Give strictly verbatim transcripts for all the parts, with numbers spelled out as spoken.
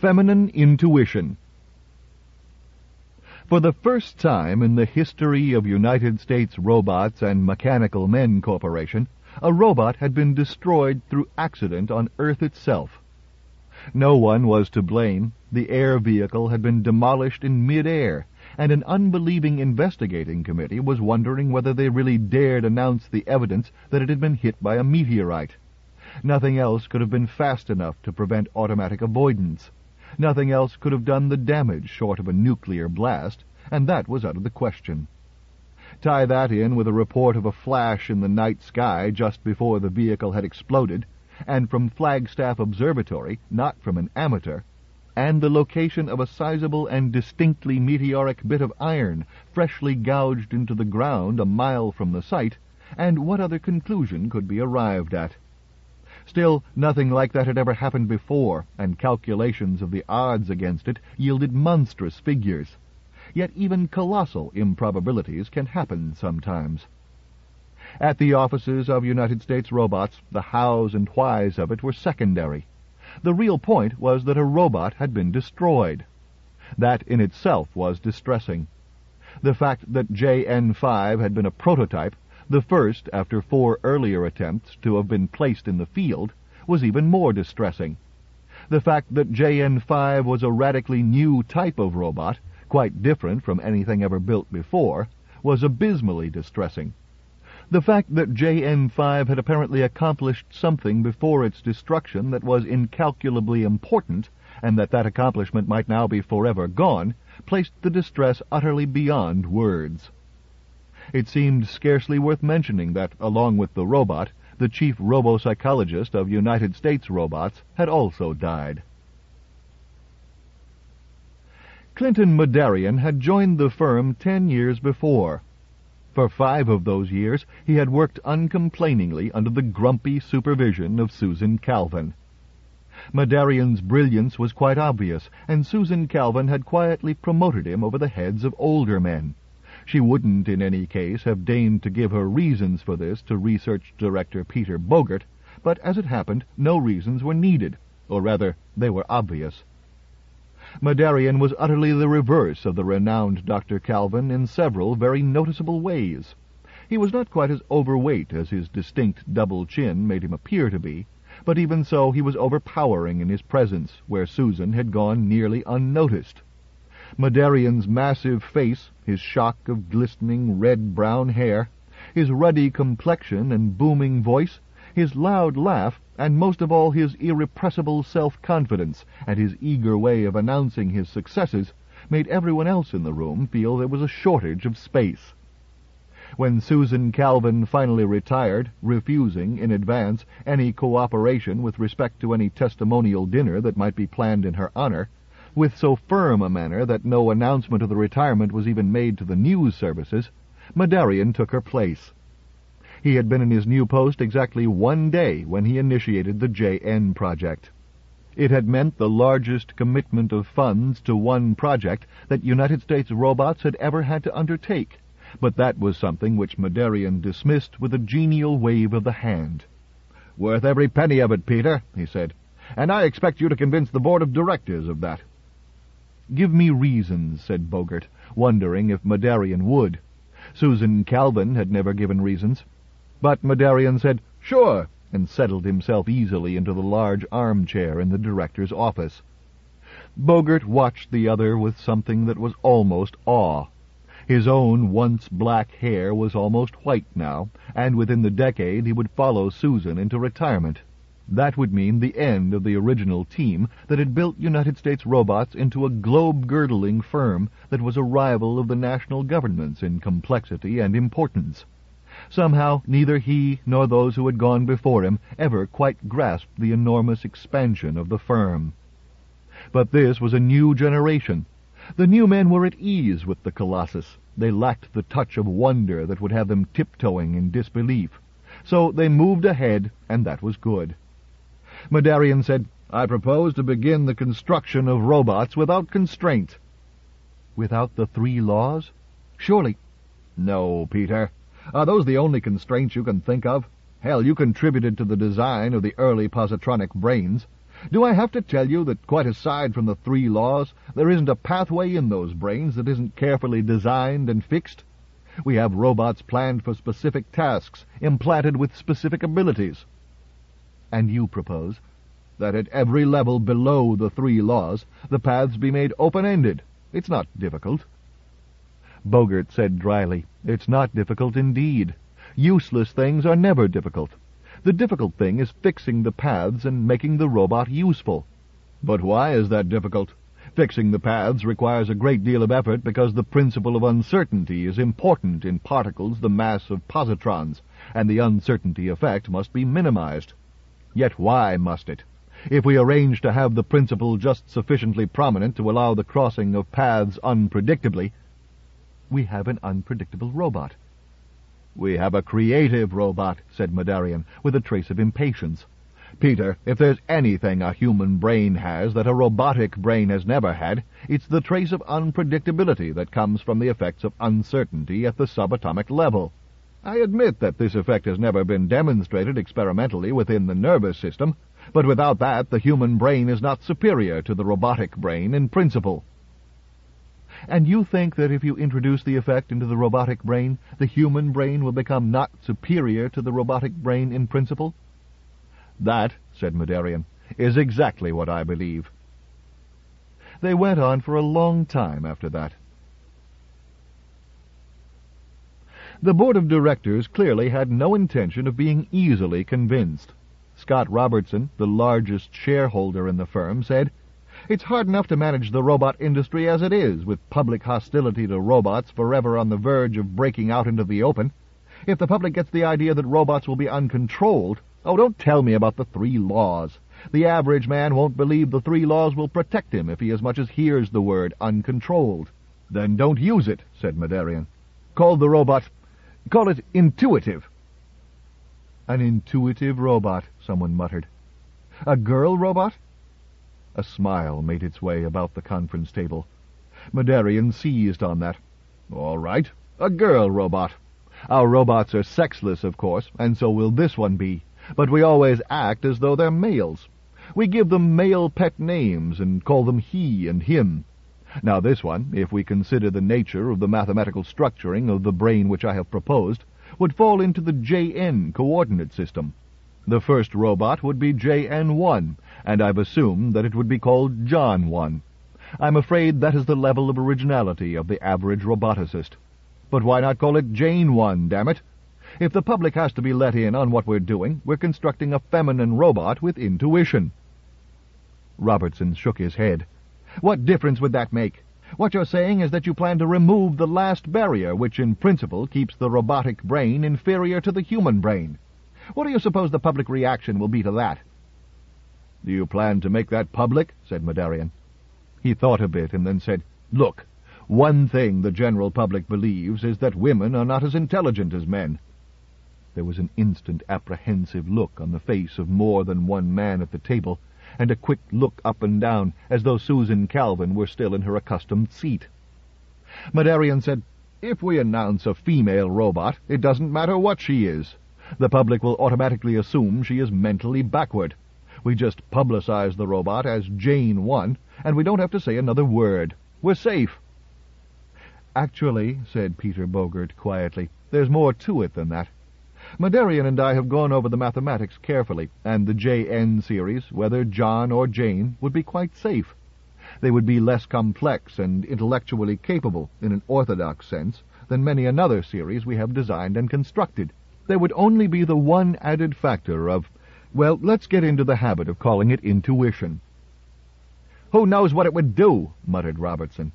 Feminine Intuition. For the first time in the history of United States Robots and Mechanical Men Corporation, a robot had been destroyed through accident on Earth itself. No one was to blame. The air vehicle had been demolished in mid-air, and an unbelieving investigating committee was wondering whether they really dared announce the evidence that it had been hit by a meteorite. Nothing else could have been fast enough to prevent automatic avoidance. Nothing else could have done the damage short of a nuclear blast, and that was out of the question. Tie that in with a report of a flash in the night sky just before the vehicle had exploded, and from Flagstaff Observatory, not from an amateur, and the location of a sizable and distinctly meteoric bit of iron freshly gouged into the ground a mile from the site, and what other conclusion could be arrived at? Still, nothing like that had ever happened before, and calculations of the odds against it yielded monstrous figures. Yet even colossal improbabilities can happen sometimes. At the offices of United States Robots, the hows and whys of it were secondary. The real point was that a robot had been destroyed. That in itself was distressing. The fact that J N five had been a prototype, the first, after four earlier attempts, to have been placed in the field, was even more distressing. The fact that J N five was a radically new type of robot, quite different from anything ever built before, was abysmally distressing. The fact that J N five had apparently accomplished something before its destruction that was incalculably important, and that that accomplishment might now be forever gone, placed the distress utterly beyond words. It seemed scarcely worth mentioning that, along with the robot, the chief robopsychologist of United States Robots had also died. Clinton Medarian had joined the firm ten years before. For five of those years he had worked uncomplainingly under the grumpy supervision of Susan Calvin. Medarian's brilliance was quite obvious, and Susan Calvin had quietly promoted him over the heads of older men. She wouldn't, in any case, have deigned to give her reasons for this to research director Peter Bogert, but as it happened, no reasons were needed, or rather, they were obvious. Medarian was utterly the reverse of the renowned Doctor Calvin in several very noticeable ways. He was not quite as overweight as his distinct double chin made him appear to be, but even so he was overpowering in his presence, where Susan had gone nearly unnoticed. Medarian's massive face, his shock of glistening red-brown hair, his ruddy complexion and booming voice, his loud laugh, and most of all his irrepressible self-confidence and his eager way of announcing his successes, made everyone else in the room feel there was a shortage of space. When Susan Calvin finally retired, refusing, in advance, any cooperation with respect to any testimonial dinner that might be planned in her honor, with so firm a manner that no announcement of the retirement was even made to the news services, Medarian took her place. He had been in his new post exactly one day when he initiated the J N project. It had meant the largest commitment of funds to one project that United States Robots had ever had to undertake, but that was something which Medarian dismissed with a genial wave of the hand. "Worth every penny of it, Peter," he said, "and I expect you to convince the board of directors of that." "Give me reasons," said Bogert, wondering if Medarian would. Susan Calvin had never given reasons. But Medarian said, "Sure," and settled himself easily into the large armchair in the director's office. Bogert watched the other with something that was almost awe. His own once black hair was almost white now, and within the decade he would follow Susan into retirement. That would mean the end of the original team that had built United States Robots into a globe-girdling firm that was a rival of the national governments in complexity and importance. Somehow neither he nor those who had gone before him ever quite grasped the enormous expansion of the firm. But this was a new generation. The new men were at ease with the Colossus. They lacked the touch of wonder that would have them tiptoeing in disbelief. So they moved ahead, and that was good. Medarian said, "I propose to begin the construction of robots without constraint." "Without the three laws? Surely—" "No, Peter. Are those the only constraints you can think of? Hell, you contributed to the design of the early positronic brains. Do I have to tell you that, quite aside from the three laws, there isn't a pathway in those brains that isn't carefully designed and fixed? We have robots planned for specific tasks, implanted with specific abilities. And you propose that at every level below the three laws, the paths be made open-ended. It's not difficult. Bogert said dryly, It's not difficult indeed. Useless things are never difficult. The difficult thing is fixing the paths and making the robot useful. But why is that difficult? Fixing the paths requires a great deal of effort because the principle of uncertainty is important in particles the mass of positrons, and the uncertainty effect must be minimized. Yet why must it? If we arrange to have the principle just sufficiently prominent to allow the crossing of paths unpredictably, we have an unpredictable robot. We have a creative robot, said Madarian, with a trace of impatience. Peter, if there's anything a human brain has that a robotic brain has never had, it's the trace of unpredictability that comes from the effects of uncertainty at the subatomic level. I admit that this effect has never been demonstrated experimentally within the nervous system, but without that the human brain is not superior to the robotic brain in principle. And you think that if you introduce the effect into the robotic brain, the human brain will become not superior to the robotic brain in principle? That, said Madarian, is exactly what I believe. They went on for a long time after that. The board of directors clearly had no intention of being easily convinced. Scott Robertson, the largest shareholder in the firm, said, It's hard enough to manage the robot industry as it is, with public hostility to robots forever on the verge of breaking out into the open. If the public gets the idea that robots will be uncontrolled, oh, don't tell me about the three laws. The average man won't believe the three laws will protect him if he as much as hears the word uncontrolled. Then don't use it, said Madarian. Call the robot, call it intuitive. An intuitive robot, someone muttered. A girl robot? A smile made its way about the conference table. Madarian seized on that. All right, a girl robot. Our robots are sexless, of course, and so will this one be, but we always act as though they're males. We give them male pet names and call them he and him. Now this one, if we consider the nature of the mathematical structuring of the brain which I have proposed, would fall into the J N coordinate system. The first robot would be J N one, and I've assumed that it would be called John one. I'm afraid that is the level of originality of the average roboticist. But why not call it Jane one, damn it? If the public has to be let in on what we're doing, we're constructing a feminine robot with intuition. Robertson shook his head. What difference would that make? What you're saying is that you plan to remove the last barrier, which in principle keeps the robotic brain inferior to the human brain. What do you suppose the public reaction will be to that? Do you plan to make that public? Said Madarian. He thought a bit and then said, Look, one thing the general public believes is that women are not as intelligent as men. There was an instant apprehensive look on the face of more than one man at the table, and a quick look up and down, as though Susan Calvin were still in her accustomed seat. Madarian said, If we announce a female robot, it doesn't matter what she is. The public will automatically assume she is mentally backward. We just publicize the robot as Jane one, and we don't have to say another word. We're safe. Actually, said Peter Bogert quietly, there's more to it than that. Madarian and I have gone over the mathematics carefully, and the J N series, whether John or Jane, would be quite safe. They would be less complex and intellectually capable, in an orthodox sense, than many another series we have designed and constructed. There would only be the one added factor of, well, let's get into the habit of calling it intuition. Who knows what it would do? Muttered Robertson.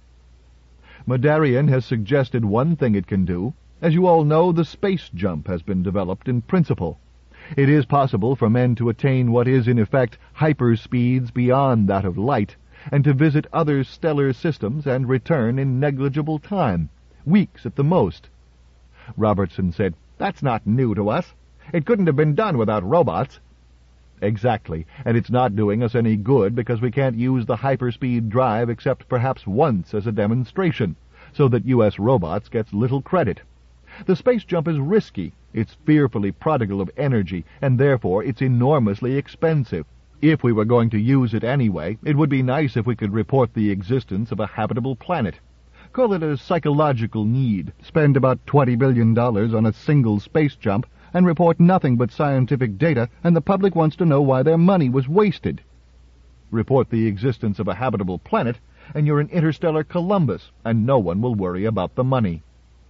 Madarian has suggested one thing it can do. As you all know, the space jump has been developed in principle. It is possible for men to attain what is in effect hyperspeeds beyond that of light, and to visit other stellar systems and return in negligible time, weeks at the most. Robertson said, That's not new to us. It couldn't have been done without robots. Exactly, and it's not doing us any good because we can't use the hyperspeed drive except perhaps once as a demonstration, so that U S robots gets little credit. The space jump is risky, it's fearfully prodigal of energy, and therefore it's enormously expensive. If we were going to use it anyway, it would be nice if we could report the existence of a habitable planet. Call it a psychological need. Spend about twenty billion dollars on a single space jump and report nothing but scientific data, and the public wants to know why their money was wasted. Report the existence of a habitable planet, and you're an interstellar Columbus, and no one will worry about the money.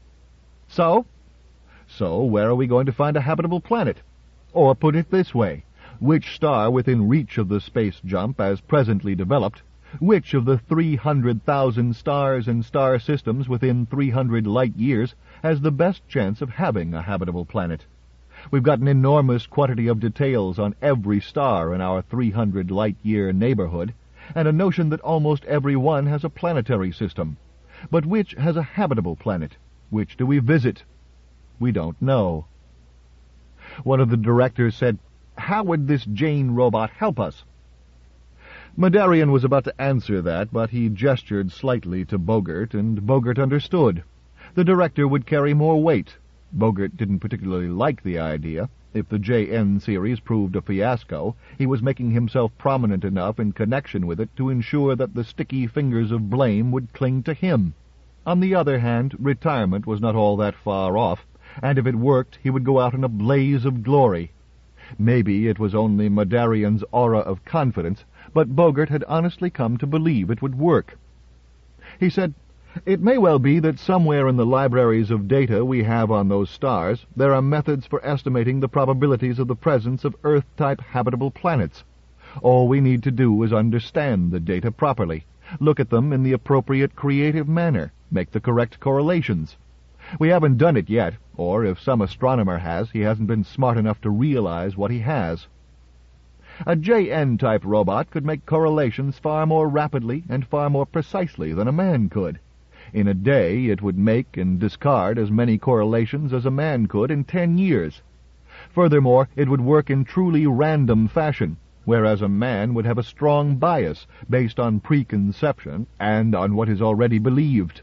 So? So, where are we going to find a habitable planet? Or put it this way, which star within reach of the space jump as presently developed, which of the three hundred thousand stars and star systems within three hundred light years has the best chance of having a habitable planet? We've got an enormous quantity of details on every star in our three hundred light-year neighborhood, and a notion that almost every one has a planetary system. But which has a habitable planet? Which do we visit? We don't know. One of the directors said, "How would this Jane robot help us?" Madarian was about to answer that, but he gestured slightly to Bogart, and Bogart understood. The director would carry more weight. Bogart didn't particularly like the idea. If the J N series proved a fiasco, he was making himself prominent enough in connection with it to ensure that the sticky fingers of blame would cling to him. On the other hand, retirement was not all that far off, and if it worked, he would go out in a blaze of glory. Maybe it was only Madarian's aura of confidence, but Bogart had honestly come to believe it would work. He said, "It may well be that somewhere in the libraries of data we have on those stars there are methods for estimating the probabilities of the presence of Earth-type habitable planets. All we need to do is understand the data properly, look at them in the appropriate creative manner, make the correct correlations. We haven't done it yet, or if some astronomer has, he hasn't been smart enough to realize what he has. A J N-type robot could make correlations far more rapidly and far more precisely than a man could. In a day it would make and discard as many correlations as a man could in ten years. Furthermore, it would work in truly random fashion, whereas a man would have a strong bias based on preconception and on what is already believed."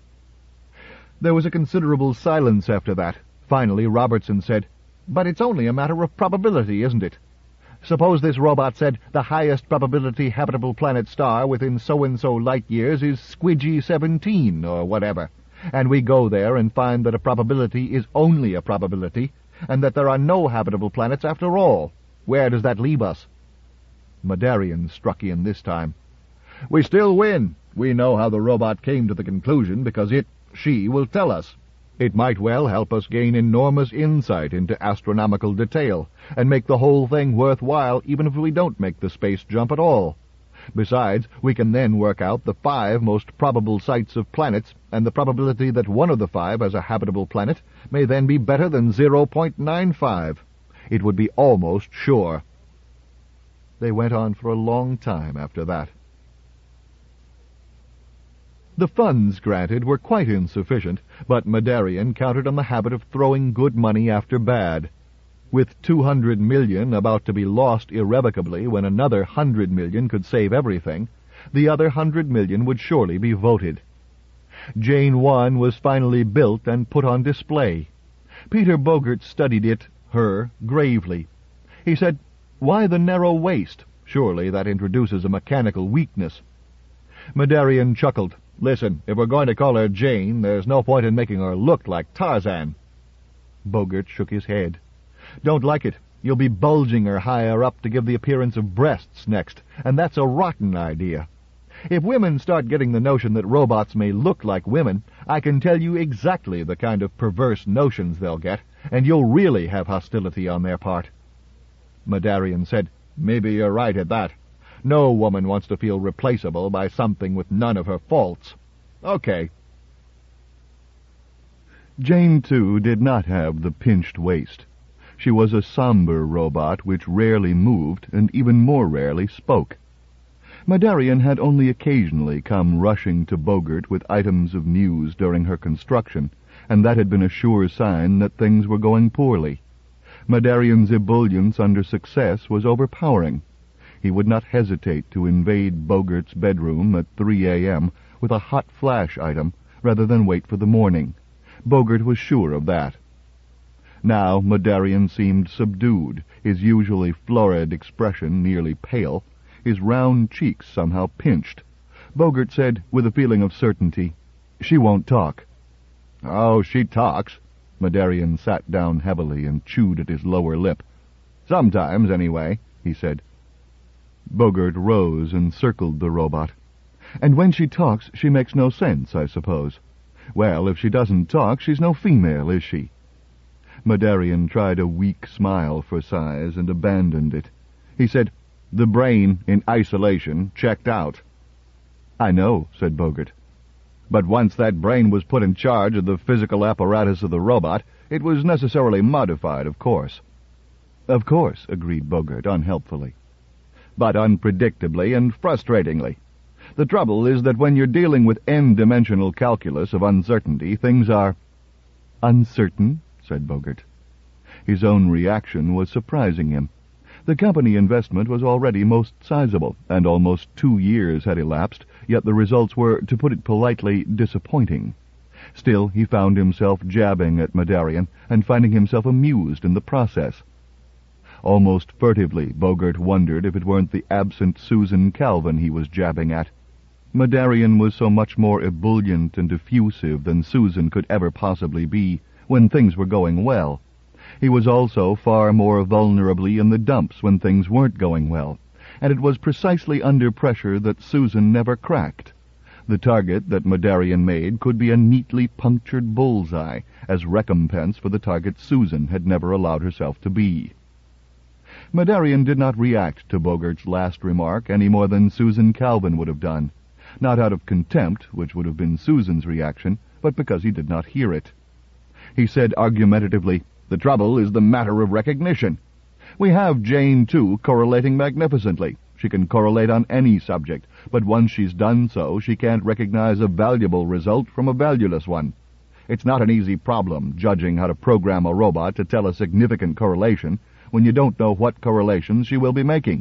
There was a considerable silence after that. Finally, Robertson said, "But it's only a matter of probability, isn't it? Suppose this robot said the highest probability habitable planet star within so-and-so light-years is Squidgy seventeen, or whatever, and we go there and find that a probability is only a probability, and that there are no habitable planets after all. Where does that leave us?" Madarian struck in this time. "We still win. We know how the robot came to the conclusion because it, she, will tell us. It might well help us gain enormous insight into astronomical detail, and make the whole thing worthwhile even if we don't make the space jump at all. Besides, we can then work out the five most probable sites of planets, and the probability that one of the five has a habitable planet may then be better than zero point nine five. It would be almost sure." They went on for a long time after that. The funds granted were quite insufficient, but Madarian counted on the habit of throwing good money after bad. With two hundred million about to be lost irrevocably when another hundred million could save everything, the other hundred million would surely be voted. Jane one was finally built and put on display. Peter Bogart studied it, her, gravely. He said, "Why the narrow waist? Surely that introduces a mechanical weakness." Madarian chuckled. "Listen, if we're going to call her Jane, there's no point in making her look like Tarzan." Bogart shook his head. "Don't like it. You'll be bulging her higher up to give the appearance of breasts next, and that's a rotten idea. If women start getting the notion that robots may look like women, I can tell you exactly the kind of perverse notions they'll get, and you'll really have hostility on their part." Madarian said, "Maybe you're right at that. No woman wants to feel replaceable by something with none of her faults. Okay." Jane, too, did not have the pinched waist. She was a somber robot which rarely moved and even more rarely spoke. Madarian had only occasionally come rushing to Bogart with items of news during her construction, and that had been a sure sign that things were going poorly. Madarian's ebullience under success was overpowering. He would not hesitate to invade Bogart's bedroom at three a m with a hot flash item rather than wait for the morning. Bogart was sure of that. Now Madarian seemed subdued, his usually florid expression nearly pale, His round cheeks somehow pinched. Bogert said, with a feeling of certainty, "She won't talk." "Oh, she talks." Madarian sat down heavily and chewed at his lower lip. "Sometimes, anyway," he said. Bogert rose and circled the robot. "And when she talks, she makes no sense, I suppose. Well, if she doesn't talk, she's no female, is she?" Madarian tried a weak smile for size and abandoned it. He said, "The brain, in isolation, checked out." "I know," said Bogert. "But once that brain was put in charge of the physical apparatus of the robot, it was necessarily modified, of course." "Of course," agreed Bogert unhelpfully. "But unpredictably and frustratingly. The trouble is that when you're dealing with n-dimensional calculus of uncertainty, things are—" "Uncertain?" said Bogert. His own reaction was surprising him. The company investment was already most sizable, and almost two years had elapsed, yet the results were, to put it politely, disappointing. Still, he found himself jabbing at Madarian, and finding himself amused in the process. Almost furtively, Bogert wondered if it weren't the absent Susan Calvin he was jabbing at. Madarian was so much more ebullient and effusive than Susan could ever possibly be when things were going well. He was also far more vulnerably in the dumps when things weren't going well, and it was precisely under pressure that Susan never cracked. The target that Madarian made could be a neatly punctured bullseye, as recompense for the target Susan had never allowed herself to be. Madarian did not react to Bogert's last remark any more than Susan Calvin would have done, not out of contempt, which would have been Susan's reaction, but because he did not hear it. He said argumentatively, "The trouble is the matter of recognition. We have Jane, too, correlating magnificently. She can correlate on any subject, but once she's done so, she can't recognize a valuable result from a valueless one. It's not an easy problem, judging how to program a robot to tell a significant correlation when you don't know what correlations she will be making."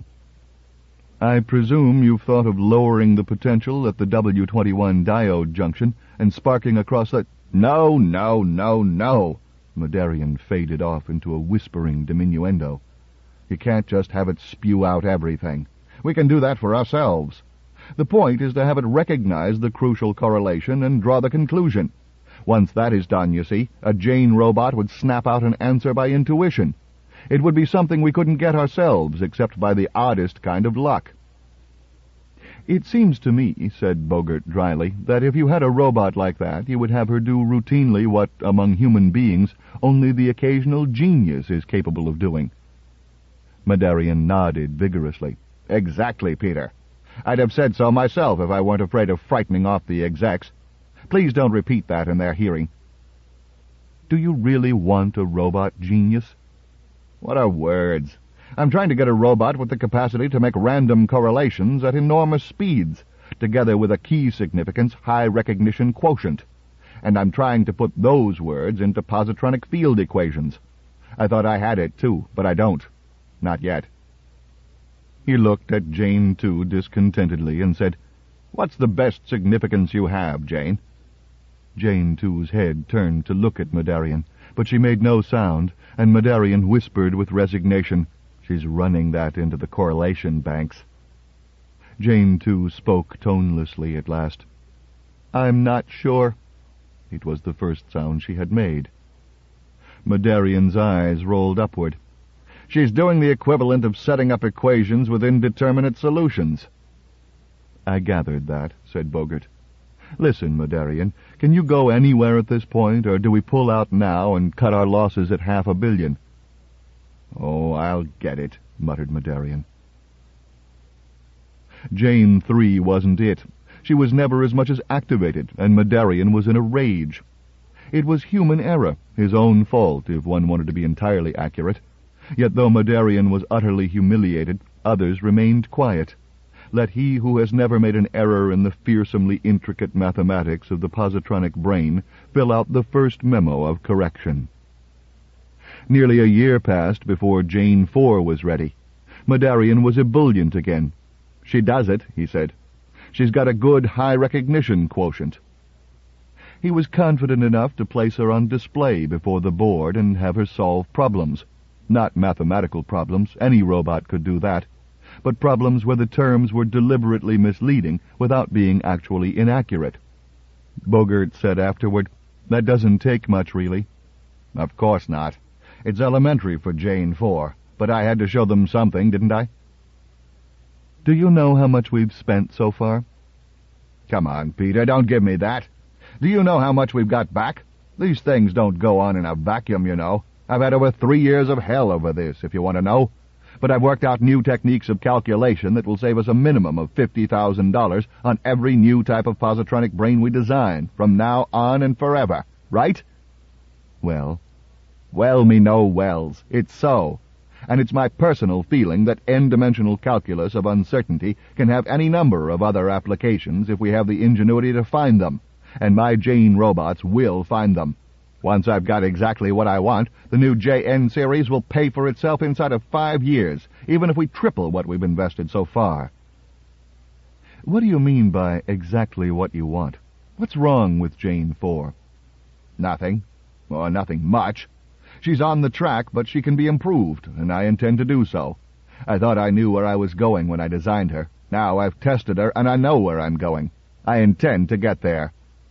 "I presume you've thought of lowering the potential at the W twenty-one diode junction and sparking across the—" "No, no, no, no!" Madarian faded off into a whispering diminuendo. "You can't just have it spew out everything. We can do that for ourselves. The point is to have it recognize the crucial correlation and draw the conclusion. Once that is done, you see, a Jane robot would snap out an answer by intuition. It would be something we couldn't get ourselves, except by the oddest kind of luck." "It seems to me," said Bogert dryly, "that if you had a robot like that, you would have her do routinely what, among human beings, only the occasional genius is capable of doing." Madarian nodded vigorously. "Exactly, Peter. I'd have said so myself if I weren't afraid of frightening off the execs. Please don't repeat that in their hearing." "Do you really want a robot genius?" "What are words? I'm trying to get a robot with the capacity to make random correlations at enormous speeds, together with a key significance high recognition quotient. And I'm trying to put those words into positronic field equations. I thought I had it, too, but I don't. Not yet." He looked at Jane, too, discontentedly, and said, "What's the best significance you have, Jane?" Jane, too's head turned to look at Madarian, but she made no sound, and Madarian whispered with resignation, "She's running that into the correlation banks." Jane, too, spoke tonelessly at last. "I'm not sure." It was the first sound she had made. Madarian's eyes rolled upward. "She's doing the equivalent of setting up equations with indeterminate solutions." "I gathered that," said Bogert. "Listen, Madarian, can you go anywhere at this point, or do we pull out now and cut our losses at half a billion?" "Oh, I'll get it," muttered Madarian. Jane three wasn't it. She was never as much as activated, and Madarian was in a rage. It was human error, his own fault, if one wanted to be entirely accurate. Yet though Madarian was utterly humiliated, others remained quiet. Let he who has never made an error in the fearsomely intricate mathematics of the positronic brain fill out the first memo of correction. Nearly a year passed before Jane four was ready. Madarian was ebullient again. "She does it," he said. "She's got a good high recognition quotient." He was confident enough to place her on display before the board and have her solve problems. Not mathematical problems, any robot could do that, but problems where the terms were deliberately misleading without being actually inaccurate. Bogert said afterward, "That doesn't take much, really." "Of course not. It's elementary for Jane four, but I had to show them something, didn't I?" "Do you know how much we've spent so far?" "Come on, Peter, don't give me that. Do you know how much we've got back? These things don't go on in a vacuum, you know. I've had over three years of hell over this, if you want to know. But I've worked out new techniques of calculation that will save us a minimum of fifty thousand dollars on every new type of positronic brain we design, from now on and forever. Right?" "Well?" "Well, me no wells. It's so. And it's my personal feeling that n-dimensional calculus of uncertainty can have any number of other applications if we have the ingenuity to find them, and my Jane robots will find them. Once I've got exactly what I want, the new J N series will pay for itself inside of five years, even if we triple what we've invested so far." "What do you mean by exactly what you want? What's wrong with Jane four? "Nothing. Or nothing much. She's on the track, but she can be improved, and I intend to do so. I thought I knew where I was going when I designed her. Now I've tested her, and I know where I'm going. I intend to get there."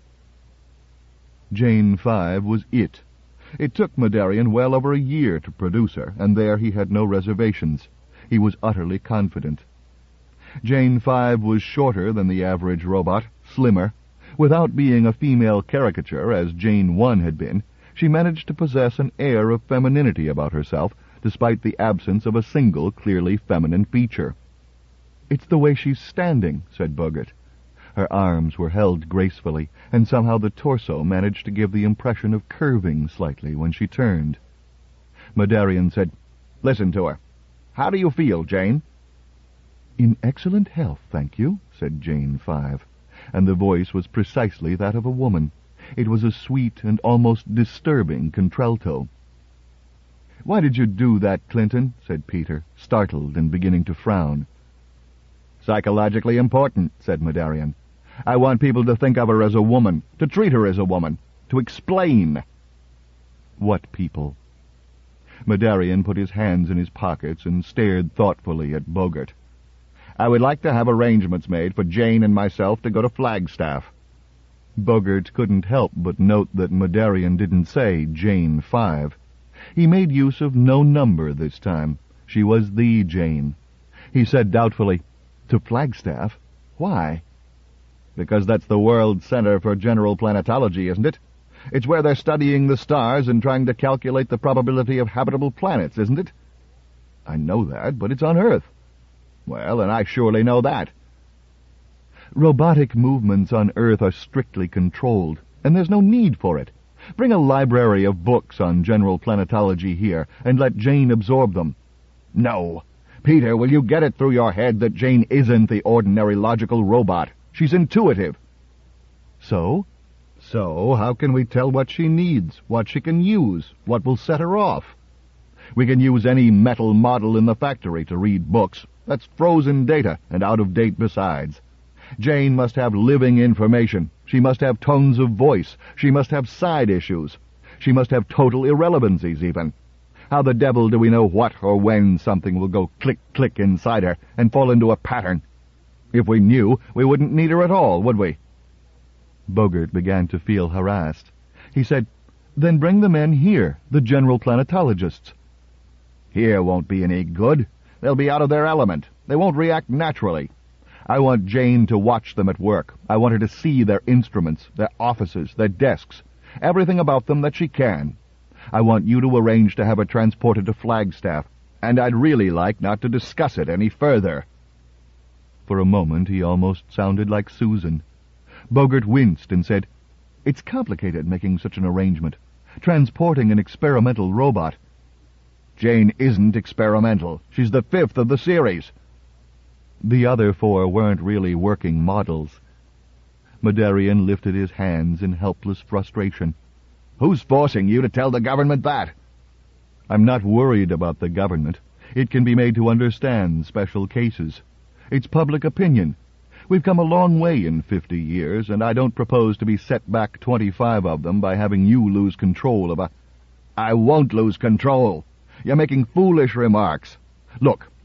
Jane five was it. It took Madarian well over a year to produce her, and there he had no reservations. He was utterly confident. Jane five was shorter than the average robot, slimmer. Without being a female caricature, as Jane one had been, she managed to possess an air of femininity about herself, despite the absence of a single clearly feminine feature. "It's the way she's standing," said Bogert. Her arms were held gracefully, and somehow the torso managed to give the impression of curving slightly when she turned. Madarian said, "Listen to her. How do you feel, Jane?" "In excellent health, thank you," said Jane five, and the voice was precisely that of a woman. It was a sweet and almost disturbing contralto. "Why did you do that, Clinton?" said Peter, startled and beginning to frown. "Psychologically important," said Madarian. "I want people to think of her as a woman, to treat her as a woman, to explain." "What people?" Madarian put his hands in his pockets and stared thoughtfully at Bogert. "I would like to have arrangements made for Jane and myself to go to Flagstaff." Bogert couldn't help but note that Madarian didn't say Jane five. He made use of no number this time. She was the Jane. He said doubtfully, "To Flagstaff? Why?" "Because that's the world center for general planetology, isn't it? It's where they're studying the stars and trying to calculate the probability of habitable planets, isn't it?" "I know that, but it's on Earth." "Well, and I surely know that." "Robotic movements on Earth are strictly controlled, and there's no need for it. Bring a library of books on general planetology here, and let Jane absorb them." "No. Peter, will you get it through your head that Jane isn't the ordinary logical robot? She's intuitive." "So?" "So, how can we tell what she needs, what she can use, what will set her off? We can use any metal model in the factory to read books. That's frozen data, and out of date besides. Jane must have living information. She must have tones of voice. She must have side issues. She must have total irrelevancies, even. How the devil do we know what or when something will go click-click inside her and fall into a pattern? If we knew, we wouldn't need her at all, would we?" Bogert began to feel harassed. He said, "Then bring the men here, the general planetologists." "Here won't be any good. They'll be out of their element. They won't react naturally. I want Jane to watch them at work. I want her to see their instruments, their offices, their desks, everything about them that she can. I want you to arrange to have her transported to Flagstaff, and I'd really like not to discuss it any further." For a moment he almost sounded like Susan. Bogert winced and said, "It's complicated making such an arrangement. Transporting an experimental robot." "Jane isn't experimental. She's the fifth of the series." The other four weren't really working models. Madarian lifted his hands in helpless frustration. "Who's forcing you to tell the government that?" "I'm not worried about the government. It can be made to understand special cases. It's public opinion. We've come a long way in fifty years, and I don't propose to be set back twenty-five of them by having you lose control of a—" "I won't lose control. You're making foolish remarks. Look,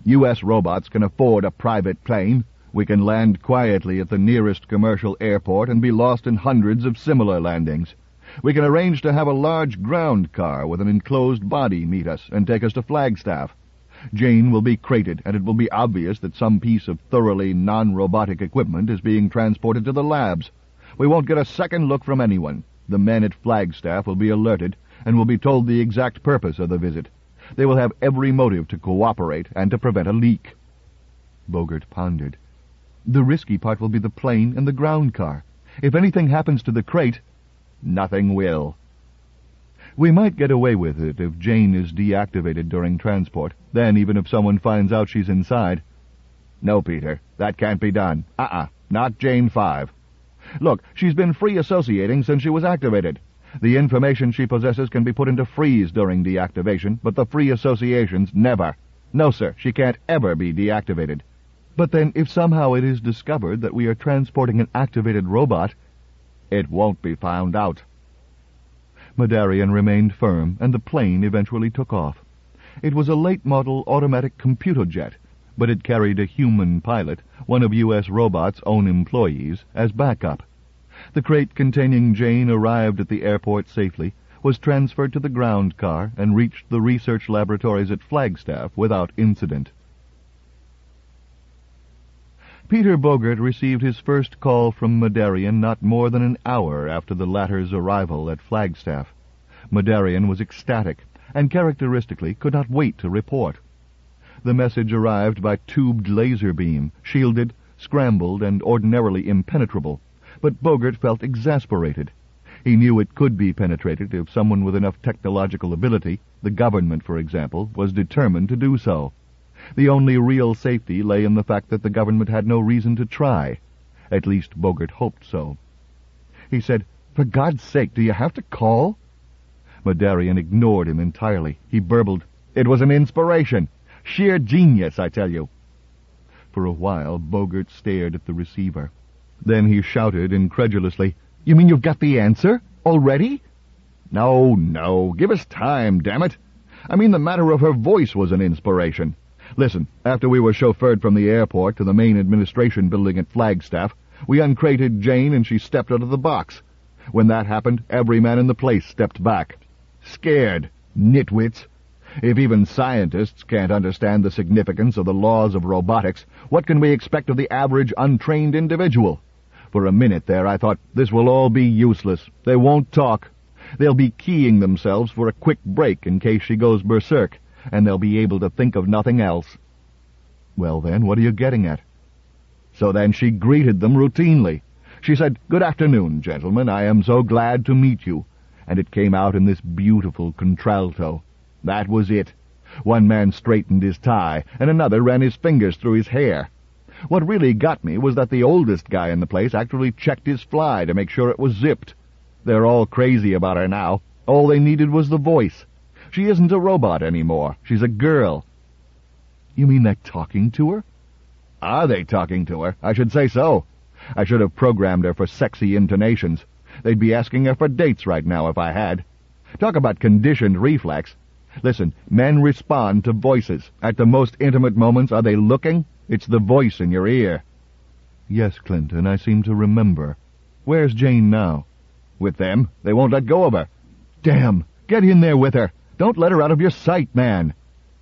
U S robots can afford a private plane. We can land quietly at the nearest commercial airport and be lost in hundreds of similar landings. We can arrange to have a large ground car with an enclosed body meet us and take us to Flagstaff. Jane will be crated, and it will be obvious that some piece of thoroughly non-robotic equipment is being transported to the labs. We won't get a second look from anyone. The men at Flagstaff will be alerted and will be told the exact purpose of the visit. They will have every motive to cooperate and to prevent a leak. Bogert pondered. The risky part will be the plane and the ground car. If anything happens to the crate, nothing will. We might get away with it if Jane is deactivated during transport. Then, even if someone finds out she's inside. No, Peter, that can't be done. Uh-uh, not Jane five. Look, she's been free associating since she was activated. The information she possesses can be put into freeze during deactivation, but the free associations never. No, sir, she can't ever be deactivated. But then, if somehow it is discovered that we are transporting an activated robot, it won't be found out. Madarian remained firm, and the plane eventually took off. It was a late-model automatic computer jet, but it carried a human pilot, one of U S Robot's own employees, as backup. The crate containing Jane arrived at the airport safely, was transferred to the ground car, and reached the research laboratories at Flagstaff without incident. Peter Bogert received his first call from Madarian not more than an hour after the latter's arrival at Flagstaff. Madarian was ecstatic, and characteristically could not wait to report. The message arrived by tubed laser beam, shielded, scrambled, and ordinarily impenetrable, but Bogert felt exasperated. He knew it could be penetrated if someone with enough technological ability, the government for example, was determined to do so. The only real safety lay in the fact that the government had no reason to try. At least Bogert hoped so. He said, "For God's sake, do you have to call?" Madarian ignored him entirely. He burbled, "It was an inspiration. Sheer genius, I tell you." For a while, Bogert stared at the receiver. Then he shouted incredulously, "You mean you've got the answer? Already?" "No, no. Give us time, damn it. I mean the matter of her voice was an inspiration. Listen, after we were chauffeured from the airport to the main administration building at Flagstaff, we uncrated Jane and she stepped out of the box. When that happened, every man in the place stepped back. Scared. Nitwits. If even scientists can't understand the significance of the laws of robotics, what can we expect of the average untrained individual? For a minute there I thought, this will all be useless. They won't talk. They'll be keying themselves for a quick break in case she goes berserk, and they'll be able to think of nothing else." "Well then, what are you getting at?" "So then she greeted them routinely. She said, 'Good afternoon, gentlemen, I am so glad to meet you.' And it came out in this beautiful contralto. That was it. One man straightened his tie, and another ran his fingers through his hair. What really got me was that the oldest guy in the place actually checked his fly to make sure it was zipped. They're all crazy about her now. All they needed was the voice. She isn't a robot anymore. She's a girl." "You mean they're talking to her?" "Are they talking to her? I should say so. I should have programmed her for sexy intonations. They'd be asking her for dates right now if I had. Talk about conditioned reflex. Listen, men respond to voices. At the most intimate moments, are they looking? It's the voice in your ear." "Yes, Clinton, I seem to remember. Where's Jane now?" "With them. They won't let go of her." "Damn! Get in there with her! Don't let her out of your sight, man."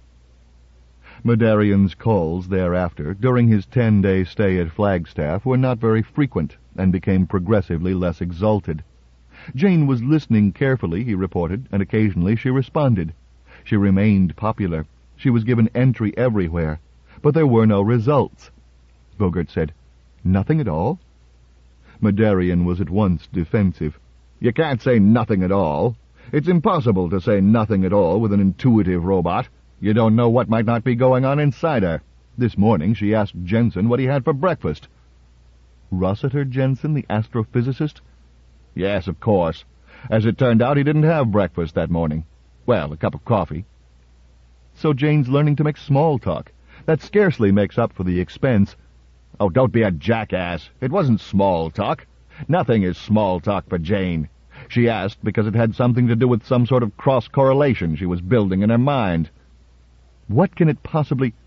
Madarian's calls thereafter, during his ten-day stay at Flagstaff, were not very frequent, and became progressively less exalted. Jane was listening carefully, he reported, and occasionally she responded. She remained popular. She was given entry everywhere, but there were no results. Bogert said, "Nothing at all?" Madarian was at once defensive. "You can't say nothing at all. It's impossible to say nothing at all with an intuitive robot. You don't know what might not be going on inside her. This morning she asked Jensen what he had for breakfast." "Rossiter Jensen, the astrophysicist?" "Yes, of course. As it turned out, he didn't have breakfast that morning. Well, a cup of coffee." "So Jane's learning to make small talk. That scarcely makes up for the expense." "Oh, don't be a jackass. It wasn't small talk. Nothing is small talk for Jane. She asked because it had something to do with some sort of cross-correlation she was building in her mind." "What can it possibly—"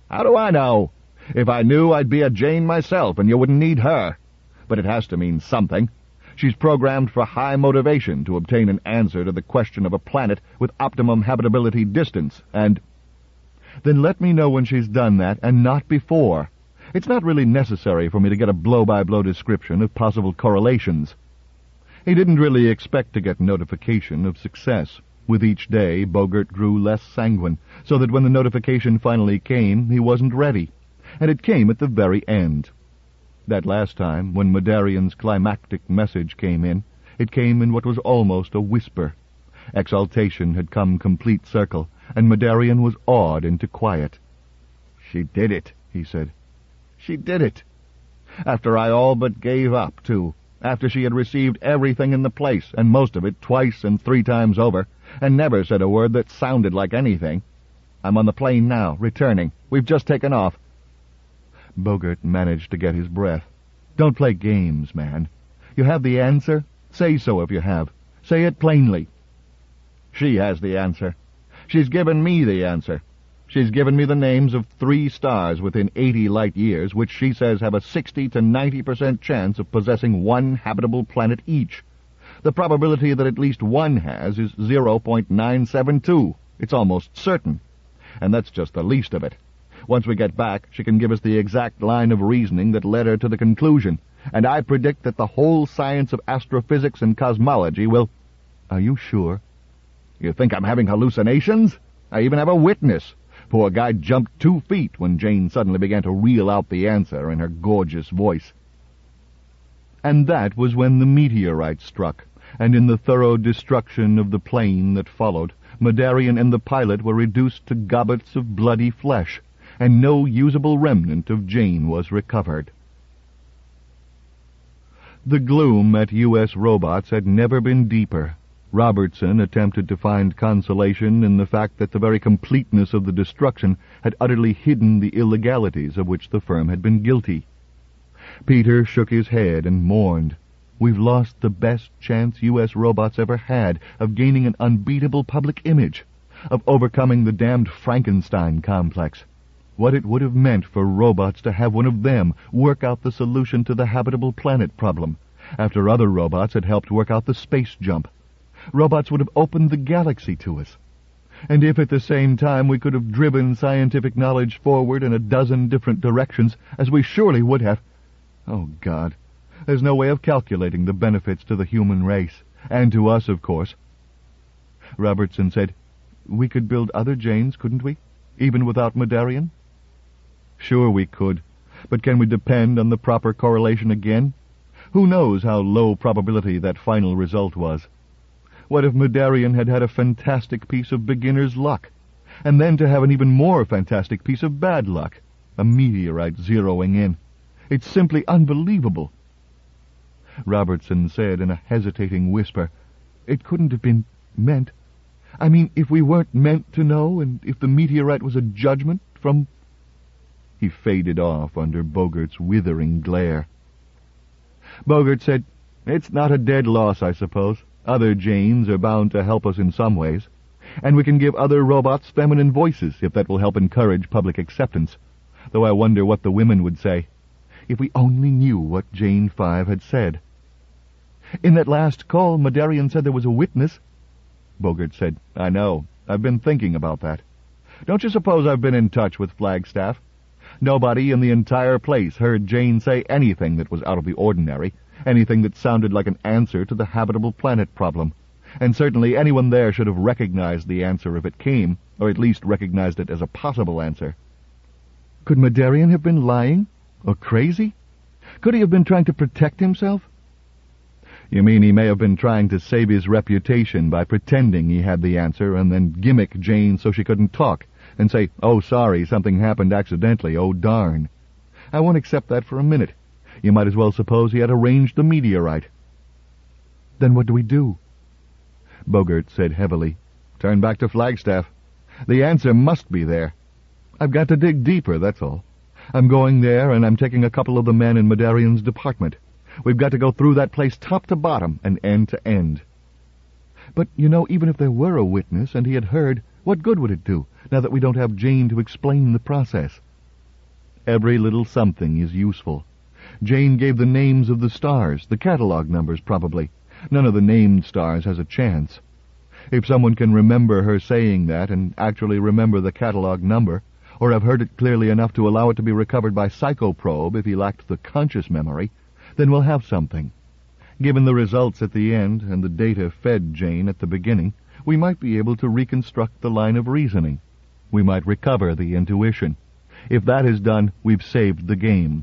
How do I know? If I knew, I'd be a Jane myself, and you wouldn't need her. But it has to mean something. She's programmed for high motivation to obtain an answer to the question of a planet with optimum habitability distance, and... Then let me know when she's done that, and not before. It's not really necessary for me to get a blow-by-blow description of possible correlations. He didn't really expect to get notification of success. With each day, Bogert grew less sanguine, so that when the notification finally came, he wasn't ready. And it came at the very end. That last time, when Madarian's climactic message came in, it came in what was almost a whisper. Exaltation had come complete circle, and Madarian was awed into quiet. "She did it," he said. "She did it. After I all but gave up, too. After she had received everything in the place, and most of it twice and three times over, and never said a word that sounded like anything. I'm on the plane now, returning. We've just taken off." Bogert managed to get his breath. "Don't play games, man. You have the answer? Say so if you have. Say it plainly." "She has the answer. She's given me the answer. She's given me the names of three stars within eighty light years, which she says have a sixty to ninety percent chance of possessing one habitable planet each. The probability that at least one has is zero point nine seven two. It's almost certain. And that's just the least of it. Once we get back, she can give us the exact line of reasoning that led her to the conclusion, and I predict that the whole science of astrophysics and cosmology will... Are you sure? You think I'm having hallucinations? I even have a witness. Poor guy jumped two feet when Jane suddenly began to reel out the answer in her gorgeous voice. And that was when the meteorite struck, and in the thorough destruction of the plane that followed, Madarian and the pilot were reduced to gobbets of bloody flesh, and no usable remnant of Jane was recovered. The gloom at U S Robots had never been deeper. Robertson attempted to find consolation in the fact that the very completeness of the destruction had utterly hidden the illegalities of which the firm had been guilty. Peter shook his head and mourned. "We've lost the best chance U S Robots ever had of gaining an unbeatable public image, of overcoming the damned Frankenstein complex. What it would have meant for robots to have one of them work out the solution to the habitable planet problem, after other robots had helped work out the space jump. Robots would have opened the galaxy to us. And if at the same time we could have driven scientific knowledge forward in a dozen different directions, as we surely would have... Oh, God, there's no way of calculating the benefits to the human race, and to us, of course." Robertson said, "We could build other Janes, couldn't we? Even without Madarian?" "Sure we could. But can we depend on the proper correlation again? Who knows how low probability that final result was? What if Madarian had had a fantastic piece of beginner's luck, and then to have an even more fantastic piece of bad luck? A meteorite zeroing in. It's simply unbelievable." Robertson said in a hesitating whisper, "It couldn't have been meant. I mean, if we weren't meant to know, and if the meteorite was a judgment from..." He faded off under Bogert's withering glare. Bogert said, "It's not a dead loss, I suppose. Other Janes are bound to help us in some ways, and we can give other robots feminine voices if that will help encourage public acceptance, though I wonder what the women would say. If we only knew what Jane Five had said." "In that last call, Madarian said there was a witness." Bogert said, "I know. I've been thinking about that. Don't you suppose I've been in touch with Flagstaff? Nobody in the entire place heard Jane say anything that was out of the ordinary, anything that sounded like an answer to the habitable planet problem, and certainly anyone there should have recognized the answer if it came, or at least recognized it as a possible answer." "Could Madarian have been lying? Or crazy? Could he have been trying to protect himself?" "You mean he may have been trying to save his reputation by pretending he had the answer and then gimmick Jane so she couldn't talk, and say, 'Oh, sorry, something happened accidentally, oh, darn.' I won't accept that for a minute. You might as well suppose he had arranged the meteorite." "Then what do we do?" Bogert said heavily, "Turn back to Flagstaff. The answer must be there. I've got to dig deeper, that's all. I'm going there, and I'm taking a couple of the men in Madarian's department. We've got to go through that place top to bottom and end to end." "But, you know, even if there were a witness and he had heard, what good would it do, now that we don't have Jane to explain the process? Every little something is useful. Jane gave the names of the stars, the catalog numbers probably. None of the named stars has a chance. If someone can remember her saying that and actually remember the catalog number, or have heard it clearly enough to allow it to be recovered by psychoprobe if he lacked the conscious memory, then we'll have something. Given the results at the end and the data fed Jane at the beginning, we might be able to reconstruct the line of reasoning. We might recover the intuition. If that is done, we've saved the game.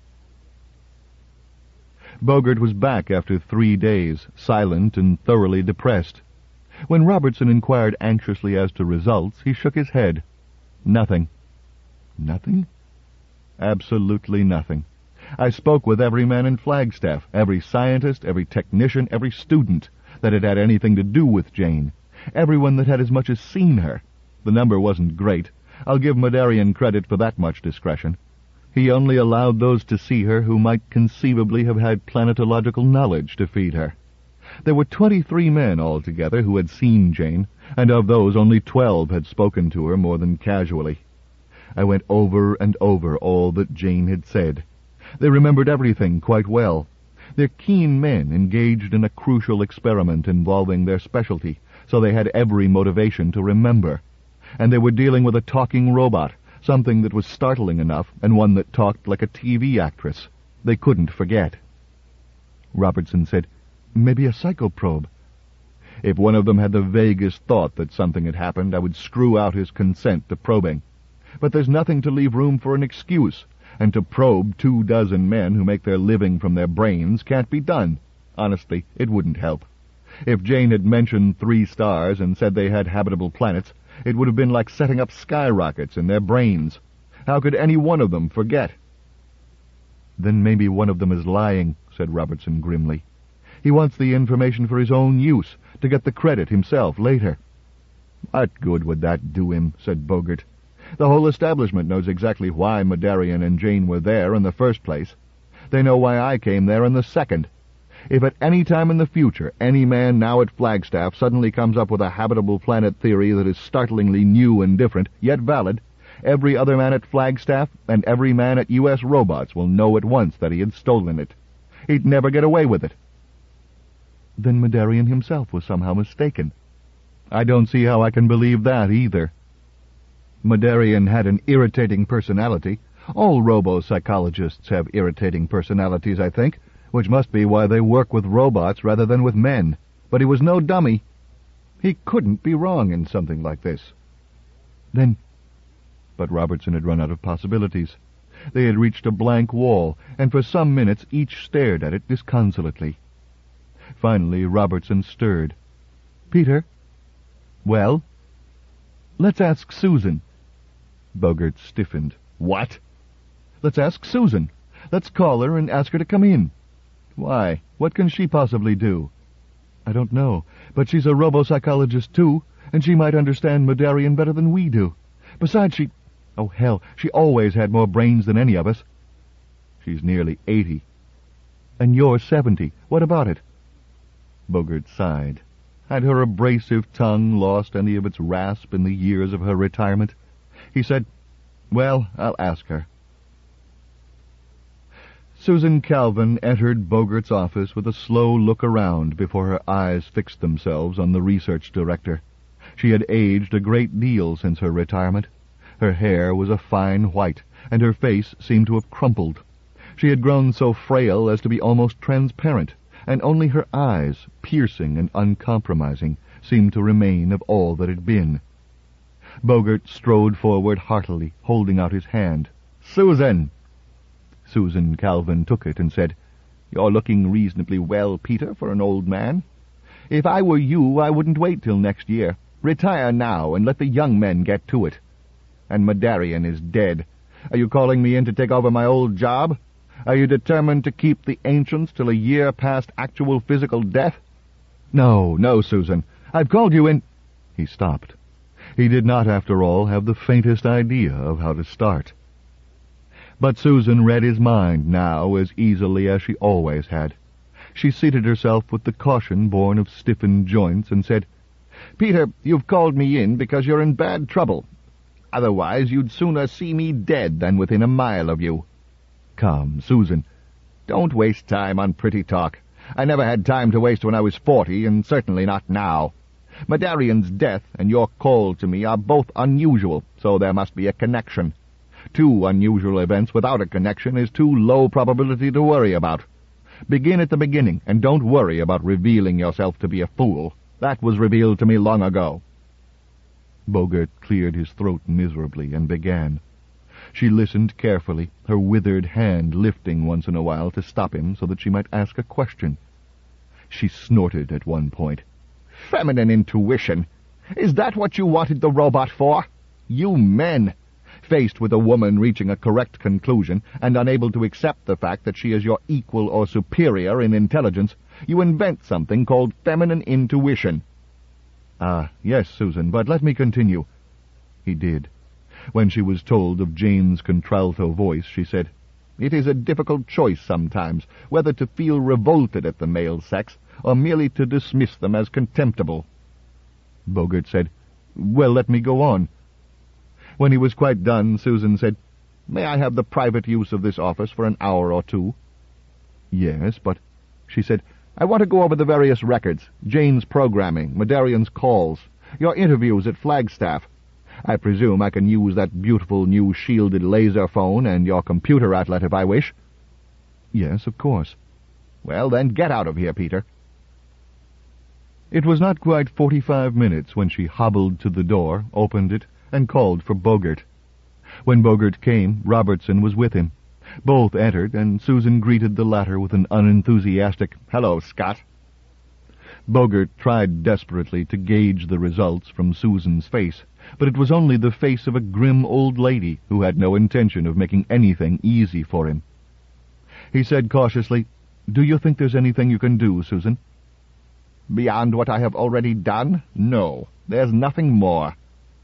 Bogert was back after three days, silent and thoroughly depressed. When Robertson inquired anxiously as to results, he shook his head. Nothing. Nothing? Absolutely nothing. I spoke with every man in Flagstaff, every scientist, every technician, every student that had had anything to do with Jane, everyone that had as much as seen her. The number wasn't great. I'll give Madarian credit for that much discretion. He only allowed those to see her who might conceivably have had planetological knowledge to feed her. There were twenty-three men altogether who had seen Jane, and of those only twelve had spoken to her more than casually. I went over and over all that Jane had said. They remembered everything quite well. They're keen men engaged in a crucial experiment involving their specialty, so they had every motivation to remember. And they were dealing with a talking robot, something that was startling enough, and one that talked like a T V actress. They couldn't forget. Robertson said, "Maybe a psychoprobe." If one of them had the vaguest thought that something had happened, I would screw out his consent to probing. But there's nothing to leave room for an excuse, and to probe two dozen men who make their living from their brains can't be done. Honestly, it wouldn't help. If Jane had mentioned three stars and said they had habitable planets, it would have been like setting up skyrockets in their brains. How could any one of them forget? "Then maybe one of them is lying," said Robertson grimly. "He wants the information for his own use, to get the credit himself later." "What good would that do him?" said Bogert. "The whole establishment knows exactly why Madarian and Jane were there in the first place. They know why I came there in the second. If at any time in the future any man now at Flagstaff suddenly comes up with a habitable planet theory that is startlingly new and different, yet valid, every other man at Flagstaff and every man at U S Robots will know at once that he had stolen it. He'd never get away with it." Then Madarian himself was somehow mistaken. "I don't see how I can believe that either." Madarian had an irritating personality. All robo-psychologists have irritating personalities, I think, which must be why they work with robots rather than with men. But he was no dummy. He couldn't be wrong in something like this. Then... But Robertson had run out of possibilities. They had reached a blank wall, and for some minutes each stared at it disconsolately. Finally, Robertson stirred. "Peter?" "Well?" "Let's ask Susan." Bogert stiffened. "What?" "Let's ask Susan. Let's call her and ask her to come in." "Why? What can she possibly do?" "I don't know, but she's a robo-psychologist too, and she might understand Madarian better than we do. Besides, she... Oh, hell, she always had more brains than any of us." "She's nearly eighty." "And you're seventy. What about it?" Bogert sighed. Had her abrasive tongue lost any of its rasp in the years of her retirement? He said, "Well, I'll ask her." Susan Calvin entered Bogert's office with a slow look around before her eyes fixed themselves on the research director. She had aged a great deal since her retirement. Her hair was a fine white, and her face seemed to have crumpled. She had grown so frail as to be almost transparent, and only her eyes, piercing and uncompromising, seemed to remain of all that had been. Bogert strode forward heartily, holding out his hand. "Susan!" Susan Calvin took it and said, "You're looking reasonably well, Peter, for an old man. If I were you, I wouldn't wait till next year. Retire now and let the young men get to it. And Madarian is dead. Are you calling me in to take over my old job? Are you determined to keep the ancients till a year past actual physical death?" "No, no, Susan. I've called you in—" He stopped. He did not, after all, have the faintest idea of how to start. But Susan read his mind now as easily as she always had. She seated herself with the caution born of stiffened joints and said, "Peter, you've called me in because you're in bad trouble. Otherwise you'd sooner see me dead than within a mile of you. Come, Susan, don't waste time on pretty talk. I never had time to waste when I was forty, and certainly not now. Medarian's death and your call to me are both unusual, so there must be a connection. Two unusual events without a connection is too low probability to worry about. Begin at the beginning, and don't worry about revealing yourself to be a fool. That was revealed to me long ago." Bogert cleared his throat miserably and began. She listened carefully, her withered hand lifting once in a while to stop him so that she might ask a question. She snorted at one point. "Feminine intuition? Is that what you wanted the robot for? You men! Faced with a woman reaching a correct conclusion and unable to accept the fact that she is your equal or superior in intelligence, you invent something called feminine intuition." "Ah, yes, Susan, but let me continue." He did. When she was told of Jane's contralto voice, she said, "It is a difficult choice sometimes, whether to feel revolted at the male sex or merely to dismiss them as contemptible." Bogert said, "Well, let me go on." When he was quite done, Susan said, "May I have the private use of this office for an hour or two?" "Yes, but—" She said, "I want to go over the various records, Jane's programming, Medarian's calls, your interviews at Flagstaff. I presume I can use that beautiful new shielded laser phone and your computer outlet if I wish." "Yes, of course." "Well, then, get out of here, Peter." It was not quite forty-five minutes when she hobbled to the door, opened it, and called for Bogert. When Bogert came, Robertson was with him. Both entered, and Susan greeted the latter with an unenthusiastic, "Hello, Scott." Bogert tried desperately to gauge the results from Susan's face, but it was only the face of a grim old lady who had no intention of making anything easy for him. He said cautiously, "Do you think there's anything you can do, Susan?" "Beyond what I have already done? No. There's nothing more."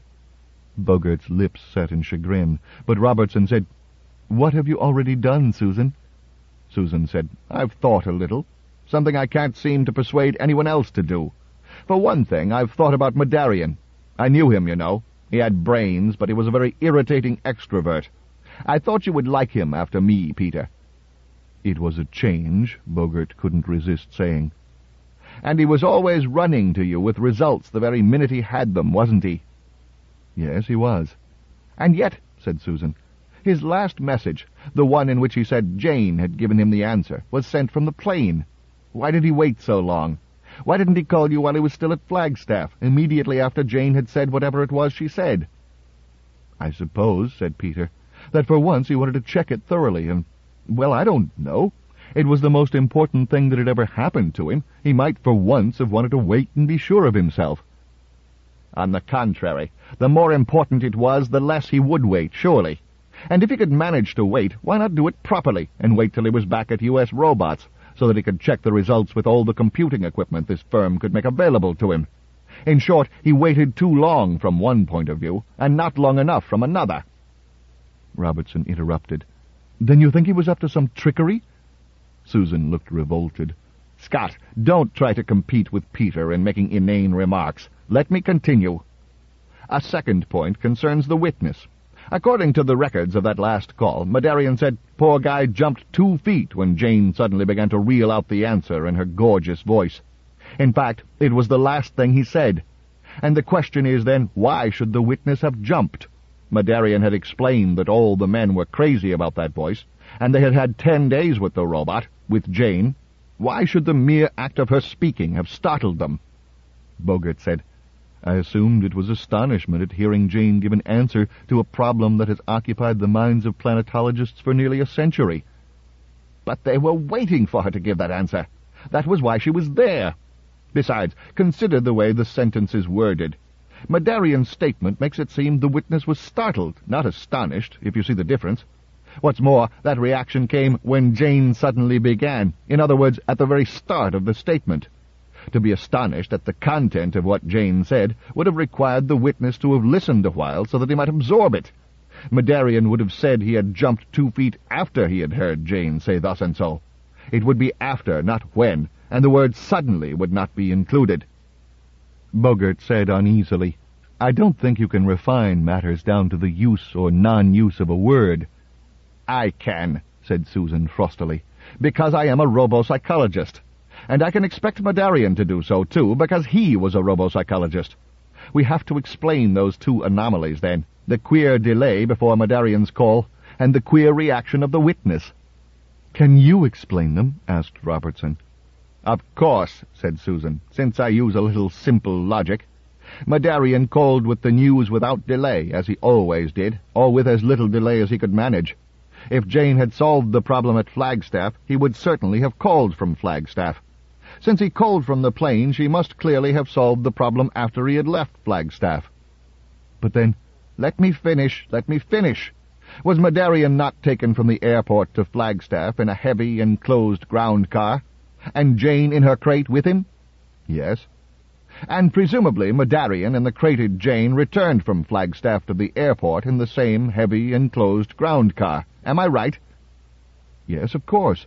Bogert's lips set in chagrin, but Robertson said, "What have you already done, Susan?" Susan said, "I've thought a little. Something I can't seem to persuade anyone else to do. For one thing, I've thought about Medarian. I knew him, you know. He had brains, but he was a very irritating extrovert. I thought you would like him after me, Peter." It was a change, Bogert couldn't resist saying. "And he was always running to you with results the very minute he had them, wasn't he?" "Yes, he was." "And yet," said Susan, "his last message, the one in which he said Jane had given him the answer, was sent from the plane. Why did he wait so long? Why didn't he call you while he was still at Flagstaff, immediately after Jane had said whatever it was she said?" "I suppose," said Peter, "that for once he wanted to check it thoroughly, and, well, I don't know. It was the most important thing that had ever happened to him. He might for once have wanted to wait and be sure of himself." "On the contrary, the more important it was, the less he would wait, surely. And if he could manage to wait, why not do it properly, and wait till he was back at U S Robots, so that he could check the results with all the computing equipment this firm could make available to him? In short, he waited too long from one point of view, and not long enough from another." Robertson interrupted. "Then you think he was up to some trickery?" Susan looked revolted. "Scott, don't try to compete with Peter in making inane remarks. Let me continue. A second point concerns the witness. According to the records of that last call, Medarian said poor guy jumped two feet when Jane suddenly began to reel out the answer in her gorgeous voice. In fact, it was the last thing he said. And the question is then, why should the witness have jumped? Medarian had explained that all the men were crazy about that voice, and they had had ten days with the robot, with Jane. Why should the mere act of her speaking have startled them?" Bogert said, "I assumed it was astonishment at hearing Jane give an answer to a problem that has occupied the minds of planetologists for nearly a century." "But they were waiting for her to give that answer. That was why she was there. Besides, consider the way the sentence is worded. Medarian's statement makes it seem the witness was startled, not astonished, if you see the difference. What's more, that reaction came when Jane suddenly began, in other words, at the very start of the statement. To be astonished at the content of what Jane said would have required the witness to have listened a while so that he might absorb it. Medarian would have said he had jumped two feet after he had heard Jane say thus and so. It would be after, not when, and the word suddenly would not be included." Bogert said uneasily, I don't think you can refine matters down to the use or non-use of a word. I can, said Susan frostily, because I am a robo-psychologist. And I can expect Madarian to do so, too, because he was a robo-psychologist. We have to explain those two anomalies, then, the queer delay before Madarian's call, and the queer reaction of the witness. Can you explain them? Asked Robertson. Of course, said Susan, since I use a little simple logic. Madarian called with the news without delay, as he always did, or with as little delay as he could manage. If Jane had solved the problem at Flagstaff, he would certainly have called from Flagstaff. Since he called from the plane, she must clearly have solved the problem after he had left Flagstaff. But then, let me finish, let me finish. Was Madarian not taken from the airport to Flagstaff in a heavy, enclosed ground car, and Jane in her crate with him? Yes. And presumably Madarian and the crated Jane returned from Flagstaff to the airport in the same heavy, enclosed ground car. Am I right? Yes, of course.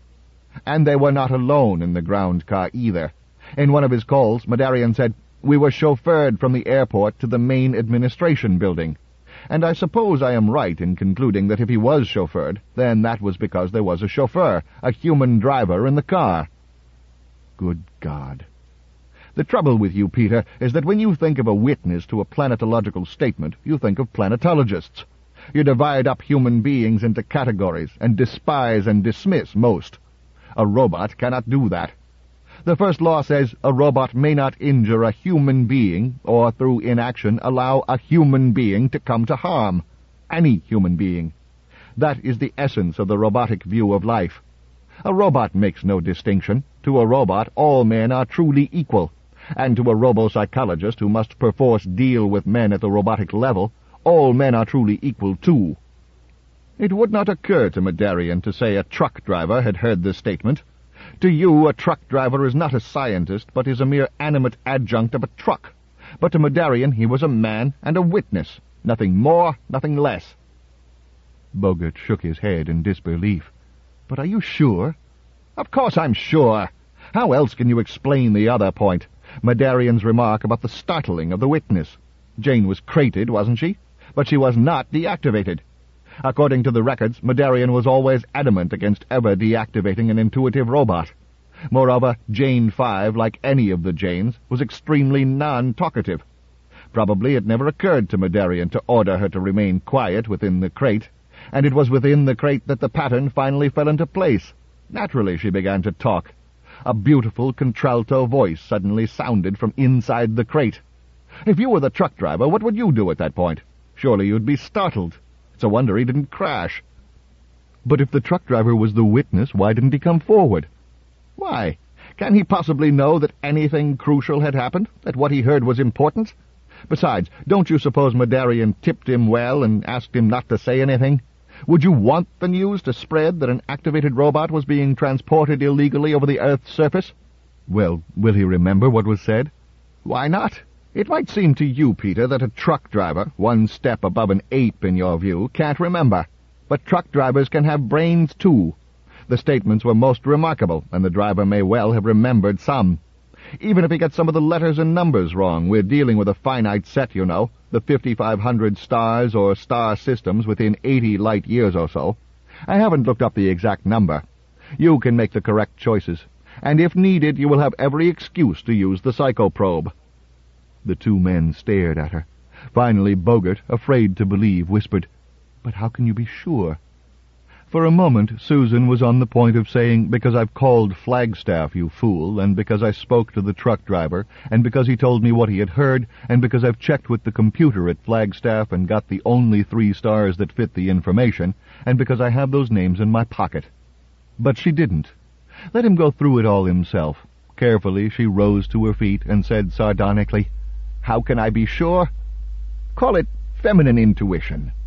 And they were not alone in the ground car either. In one of his calls, Madarian said, "We were chauffeured from the airport to the main administration building." And I suppose I am right in concluding that if he was chauffeured, then that was because there was a chauffeur, a human driver in the car. Good God. The trouble with you, Peter, is that when you think of a witness to a planetological statement, you think of planetologists. You divide up human beings into categories and despise and dismiss most. A robot cannot do that. The first law says a robot may not injure a human being or through inaction allow a human being to come to harm. Any human being. That is the essence of the robotic view of life. A robot makes no distinction. To a robot, all men are truly equal. And to a robo-psychologist who must perforce deal with men at the robotic level, all men are truly equal too. It would not occur to Madarian to say a truck driver had heard this statement. To you, a truck driver is not a scientist, but is a mere animate adjunct of a truck. But to Madarian, he was a man and a witness. Nothing more, nothing less. Bogert shook his head in disbelief. But are you sure? Of course I'm sure. How else can you explain the other point? Madarian's remark about the startling of the witness. Jane was crated, wasn't she? But she was not deactivated. According to the records, Madarian was always adamant against ever deactivating an intuitive robot. Moreover, Jane Five, like any of the Janes, was extremely non-talkative. Probably it never occurred to Madarian to order her to remain quiet within the crate, and it was within the crate that the pattern finally fell into place. Naturally she began to talk. A beautiful contralto voice suddenly sounded from inside the crate. If you were the truck driver, what would you do at that point? Surely you'd be startled. It's a wonder he didn't crash. But if the truck driver was the witness, why didn't he come forward? Why? Can he possibly know that anything crucial had happened? That what he heard was important? Besides, don't you suppose Madarian tipped him well and asked him not to say anything? Would you want the news to spread that an activated robot was being transported illegally over the Earth's surface? Well, will he remember what was said? Why not? It might seem to you, Peter, that a truck driver, one step above an ape in your view, can't remember. But truck drivers can have brains, too. The statements were most remarkable, and the driver may well have remembered some. Even if he gets some of the letters and numbers wrong, we're dealing with a finite set, you know, the fifty-five hundred stars or star systems within eighty light-years or so. I haven't looked up the exact number. You can make the correct choices, and if needed, you will have every excuse to use the psychoprobe. The two men stared at her. Finally, Bogert, afraid to believe, whispered, "But how can you be sure?" For a moment, Susan was on the point of saying, "Because I've called Flagstaff, you fool, and because I spoke to the truck driver, and because he told me what he had heard, and because I've checked with the computer at Flagstaff and got the only three stars that fit the information, and because I have those names in my pocket." But she didn't. Let him go through it all himself. Carefully, she rose to her feet and said sardonically, "How can I be sure? Call it feminine intuition.